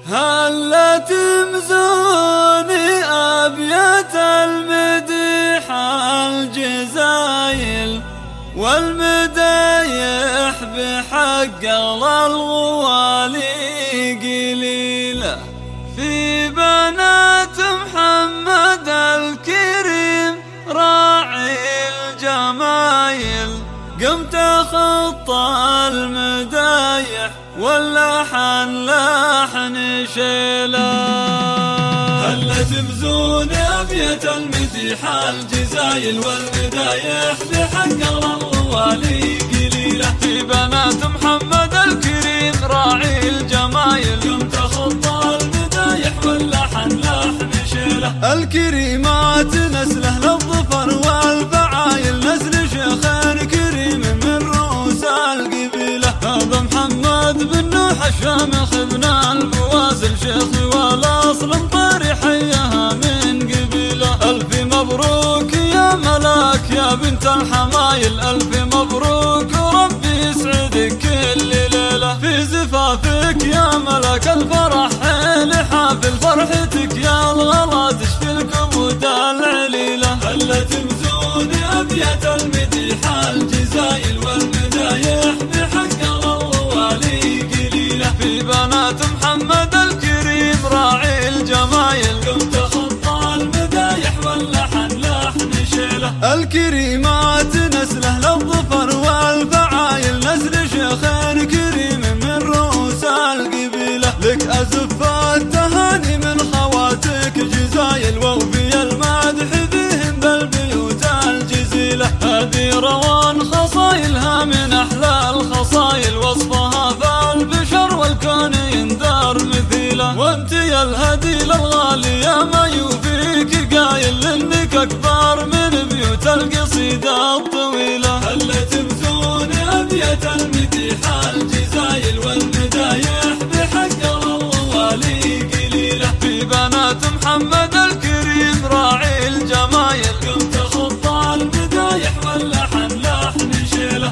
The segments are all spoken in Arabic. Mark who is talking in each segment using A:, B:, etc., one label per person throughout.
A: هلا تمزوني أبيات المديح الجزايل والمدايح بحق الغوالي قليلة في بنات محمد الكريم راعي الجمايل. قمت خطى المدايح واللحن لحن شيله. هلا تمزون أبيات المديح الجزايل والمدايح بحق الغوالي قليلة في بنات محمد الكريم راعي الجمايل. قمت خطى المدايح واللحن لحن شيله. الكريمات نسله للظفر والفعايل نسل شيخ كريم من رؤوس القبيلة. هذا محمد بن نوح الشامخ ابن البواسل شيخي والاصل مطري حيها من قبيلة. ألف مبروك يا ملاك يا بنت الحمايل ألف مبروك وربي يسعدك كل ليلة. في زفافك يا ملاك الفرح لحافل فرحتك يا الغلا تشفي الكبود العليلة. هلا تمزوني أبيات المديح الجزايل والمدايح بحق الغوالي قليلة في بنات محمد الكريم راعي الجمايل. قمت خطى المدايح واللحن لحن شيله. الكريمات نسله للظفر والفعايل نسل شيخ كريم من رؤوس القبيلة. لك أزف التهاني من خواتك جزايل ووفي المدح بهم بالبيوت الجزيلة. هذه روان خصايلها من أحلى الخصايل وصفها فالبشر والكون يندار مثيله. وانت يا الهدي للغالية ما يوفيك قايل لانك أكبر من بيوت القصيدة الطويلة. هلا تمزوني أبيات المديح الجزايل والمدايح بحق الغوالي قليلة في بنات محمد الكريم راعي الجمايل. قمت خطى المدايح واللحن لحن شيله.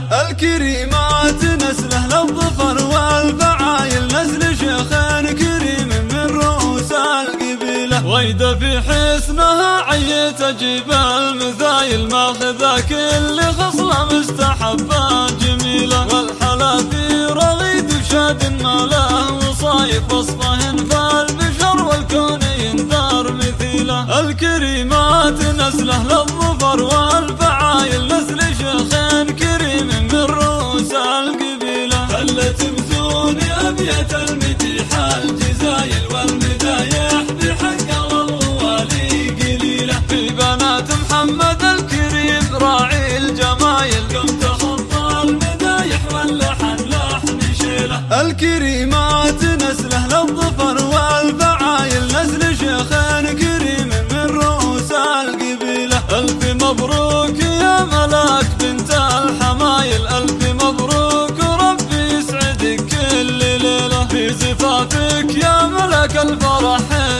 A: الكريمات نسله للظفر والفعايل نسل شيخ كريم من رؤوس القبيلة. ويدا في حسنها عيت أجيب المثايل ماخذة كل خصلة مستحبة جميلة. والحلا في رغيد وشاد ما له وصايف وصفهن فالبشر والكون يندار مثيله. الكريمات نسله للظفر والفعايل نسل شيخ كريم من رؤوس القبيلة. هلا تمزوني أبيات المديح الجزايل والمدايح بحق الغوالي قليلة في بنات محمد الكريم راعي الجمايل. قمت خطى المدايح واللحن لحن شيله. الكريمات نسله للظفر والفعايل نسل شيخ كريم من رؤوس القبيلة. ألف مبروك يا ملاك بنت الحمايل ألف مبروك وربي يسعدك كل ليلة. في زفافك يا ملاك الفرح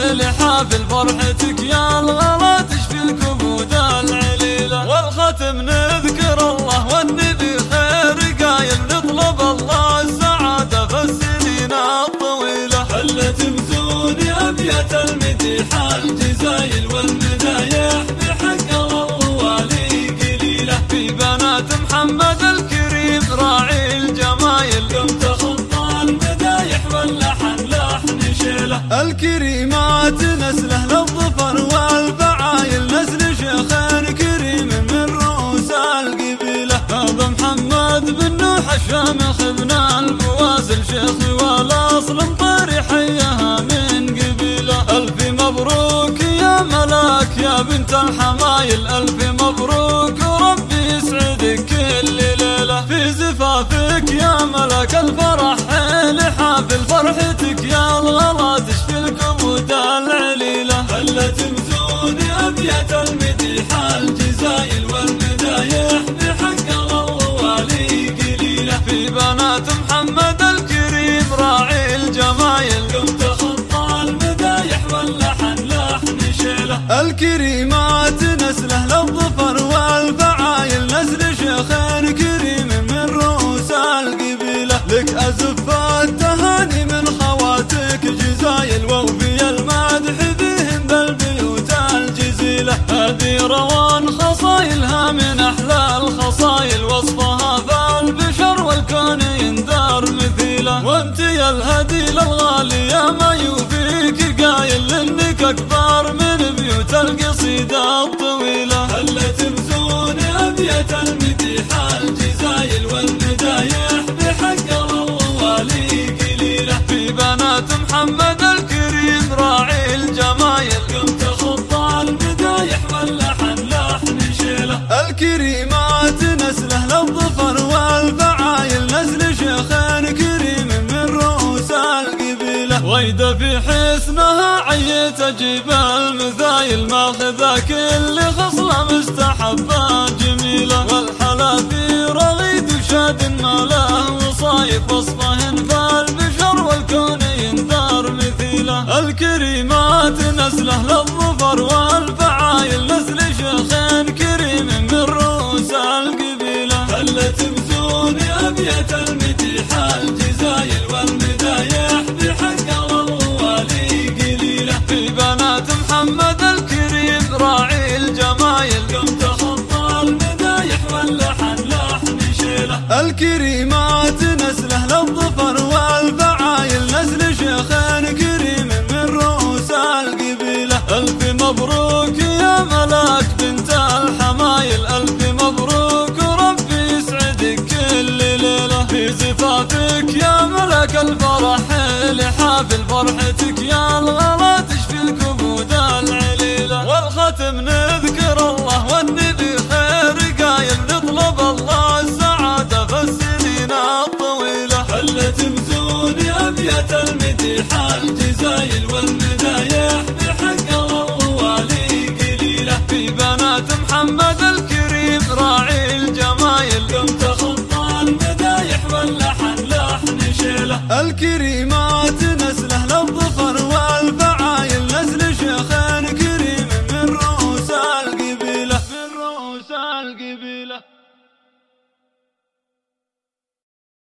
A: لحافل فرحتك يا الغلا تشفي الكبود العليلة. والختم نذكر الله والنبي خير قايل نطلب الله السعادة في السنين الطويلة. هلا تمزوني أبيات المديح الجزايل والمدايح بحق الغوالي قليلة في بنات محمد الكريم راعي الجمايل. قمت خطى المدايح واللحن لحن شيله. الكريمات نسله للظفر والفعايل نسل شيخ كريم من رؤوس القبيلة. هذا محمد بن نوح الشامخ ابن البواسل شيخي والاصل مطري حيها من قبيلة. ألف مبروك يا ملاك يا بنت الحمايل ألف مبروك وربي يسعدك كل ليلة. في زفافك يا ملاك الفرح لحافل فرحتك يا الغلا تشفي الكبود العليلة. هلا تمزوني أبيات المديح الجزايل والمدايح بحق الغوالي قليلة في بنات محمد الكريم راعي الجمايل. قمت خطى المدايح واللحن لحن شيله. الكريمات نسله للظفر والفعايل نسل شيخ كريم من رؤوس القبيلة. لك أزف التهاني من خواتك جزايل انت يا الهدي للغالية ما يوفيك قايل لانك اكبر من بيوت القصيدة الطويلة. هل تبزون ابيات المديح الجزايل والمدايح بحق الوالي قليلة. في بنات محمد الكريم راعي الجمايل قمت خط المدايح واللحن لحن شيله. الكريمات نسله للظفر والفعايل نسل شيخ كريم من رؤوس القبيلة. ويد في حسنها عيت اجيب المثايل ماخذه كل خصله مستحبه جميله. والحلا في رغيد وشاد ما له وصايف وصفه فالبشر والكون ينذر مثيله. الكريمات نسله للظفر والفعايل نسل شيخ كريم من رؤوس القبيله. هل تبزون ابيات المديح الجزايل والمدايح بحق الوالي قليله. في بنات محمد الكريم راعي الجمايل قمت خط المدايح واللحن لحن شيله. الكريمات نسله للظفر والفعايل نسل شيخ كريم من رؤوس القبيله. الف مبروك يا ملاك بنت الحمايل الف مبروك وربي يسعدك كل ليله. في زفافك يا ملك الفرح لحافل فرحتك يا الغلا تشفي الكبود العليله. والختم نذكر الله والنبي خير قايل نطلب الله السعاده في السنين الطويله. هل تبزون ابيات المديح الجزايل والمدايح بحق الوالي قليله. في بنات محمد الكريم راعي الجمايل قمت خط المدايح واللحن لحن شيله. الكريمات